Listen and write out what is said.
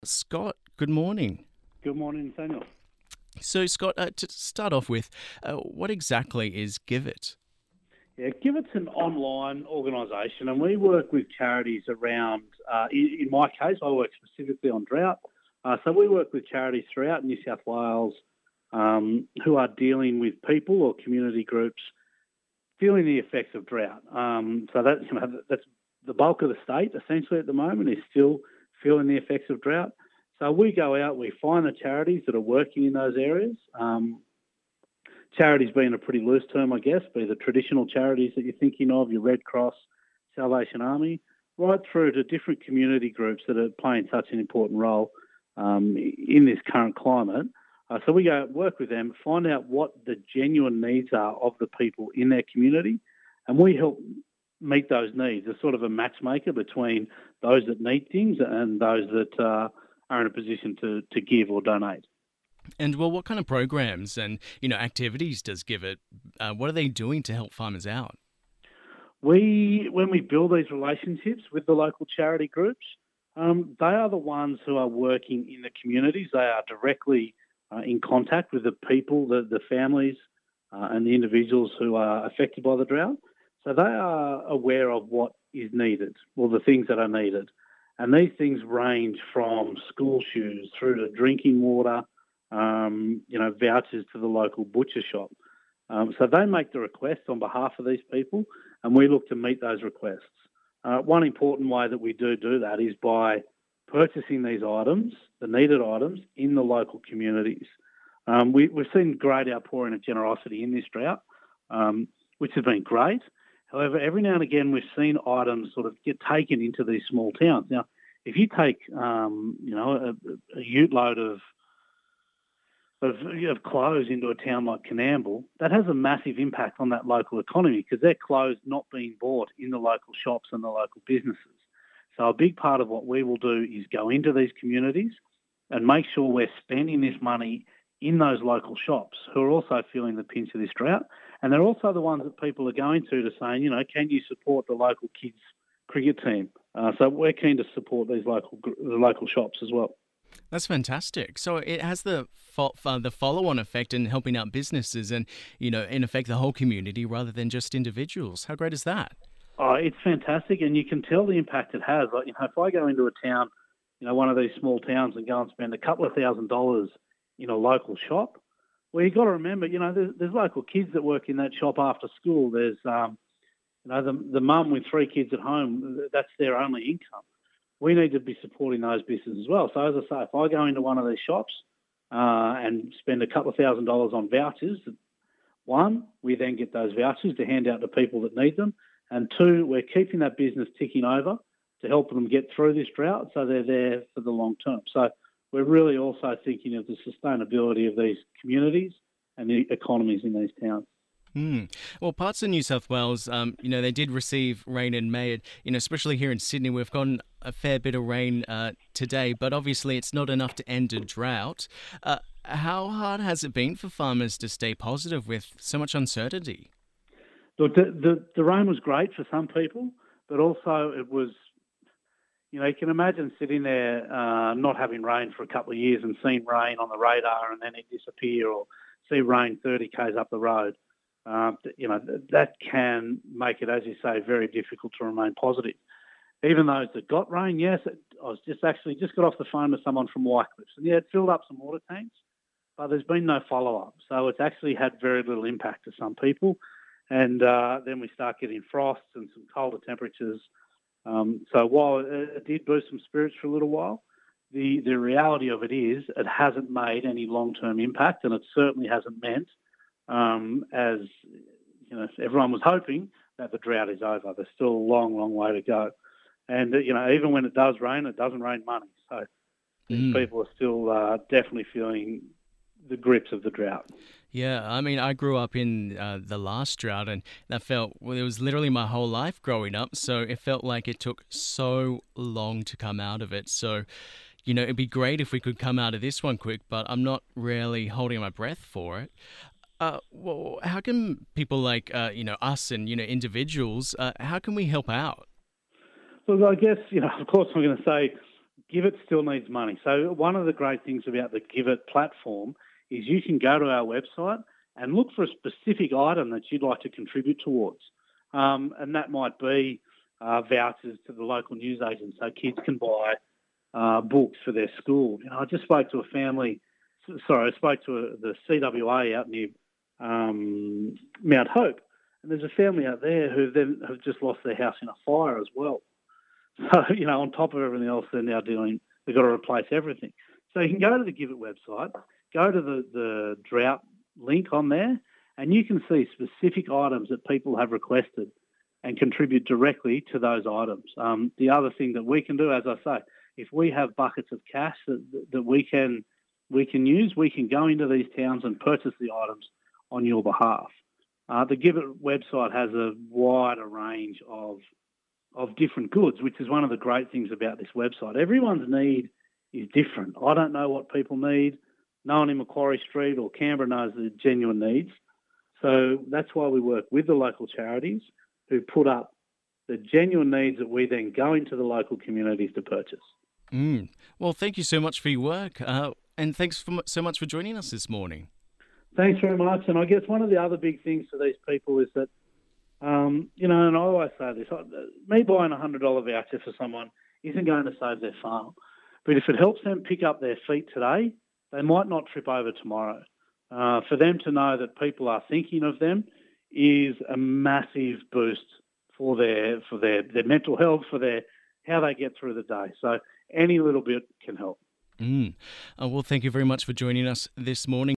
Scott, good morning. Good morning, Nathaniel. So, Scott, to start off with, what exactly is Give It? Yeah, Giveit's an online organisation, and we work with charities around. In my case, I work specifically on drought. So we work with charities throughout New South Wales who are dealing with people or community groups feeling the effects of drought. That's the bulk of the state essentially at the moment is still feeling the effects of drought. So we go out, we find the charities that are working in those areas. Charities being a pretty loose term, I guess, be the traditional charities that you're thinking of, your Red Cross, Salvation Army, right through to different community groups that are playing such an important role in this current climate. So we go work with them, find out what the genuine needs are of the people in their community, and we help meet those needs as sort of a matchmaker between those that need things and those that are in a position to give or donate. And well, what kind of programs and activities does Give It? What are they doing to help farmers out? When we build these relationships with the local charity groups, they are the ones who are working in the communities. They are directly in contact with the people, the families, and the individuals who are affected by the drought. So they are aware of what is needed, or the things that are needed. And these things range from school shoes through to drinking water, vouchers to the local butcher shop. So they make the requests on behalf of these people, and we look to meet those requests. One important way that we do that is by purchasing these items, the needed items, in the local communities. We've seen great outpouring of generosity in this drought, which has been great. However, every now and again we've seen items sort of get taken into these small towns. Now, if you take, a ute load of clothes into a town like Canamble, that has a massive impact on that local economy because they're clothes not being bought in the local shops and the local businesses. So a big part of what we will do is go into these communities and make sure we're spending this money in those local shops who are also feeling the pinch of this drought. And they're also the ones that people are going to saying, can you support the local kids cricket team? So we're keen to support these local shops as well. That's fantastic. So it has the follow-on effect in helping out businesses and in effect the whole community rather than just individuals. How great is that? Oh, it's fantastic, and you can tell the impact it has. Like, if I go into a town, one of these small towns, and go and spend a couple of $1,000s in a local shop, well, you've got to remember, there's local kids that work in that shop after school. There's, the mum with 3 kids at home, that's their only income. We need to be supporting those businesses as well. So as I say, if I go into one of these shops and spend a couple of $1,000s on vouchers, one, we then get those vouchers to hand out to people that need them. And two, we're keeping that business ticking over to help them get through this drought so they're there for the long term. So we're really also thinking of the sustainability of these communities and the economies in these towns. Well, parts of New South Wales, they did receive rain in May. Especially here in Sydney, we've gotten a fair bit of rain today, but obviously it's not enough to end a drought. How hard has it been for farmers to stay positive with so much uncertainty? Look, the rain was great for some people, but also it was, you can imagine sitting there not having rain for a couple of years and seeing rain on the radar and then it disappear, or see rain 30 k's up the road. That can make it, as you say, very difficult to remain positive. Even those that got rain, yes, I was just got off the phone with someone from Wycliffs, and it filled up some water tanks, but there's been no follow-up. So it's actually had very little impact to some people. And then we start getting frosts and some colder temperatures. So while it did boost some spirits for a little while, the reality of it is it hasn't made any long-term impact, and it certainly hasn't meant, as everyone was hoping, that the drought is over. There's still a long, long way to go. And, even when it does rain, it doesn't rain money. So these people are still definitely feeling the grips of the drought. Yeah, I mean, I grew up in the last drought, and it was literally my whole life growing up. So it felt like it took so long to come out of it. So, it'd be great if we could come out of this one quick, but I'm not really holding my breath for it. Well, how can people like, us and, individuals, how can we help out? Look, I guess, of course I'm going to say Give It still needs money. So one of the great things about the Give It platform is you can go to our website and look for a specific item that you'd like to contribute towards. And that might be vouchers to the local newsagent so kids can buy books for their school. I just spoke to a family, I spoke to the CWA out near Mount Hope, and there's a family out there who then have just lost their house in a fire as well. So, on top of everything else they're now doing, they've got to replace everything. So you can go to the Give It website, go to the drought link on there, and you can see specific items that people have requested and contribute directly to those items. The other thing that we can do, as I say, if we have buckets of cash that we can use, we can go into these towns and purchase the items on your behalf. The Give It website has a wider range of different goods, which is one of the great things about this website. Everyone's need is different. I don't know what people need. No one in Macquarie Street or Canberra knows the genuine needs. So that's why we work with the local charities who put up the genuine needs that we then go into the local communities to purchase. Well, thank you so much for your work, and thanks so much for joining us this morning. Thanks very much. And I guess one of the other big things for these people is that, and I always say this, me buying a $100 voucher for someone isn't going to save their farm. But if it helps them pick up their feet today, they might not trip over tomorrow. For them to know that people are thinking of them is a massive boost for their mental health, for how they get through the day. So any little bit can help. Well, thank you very much for joining us this morning.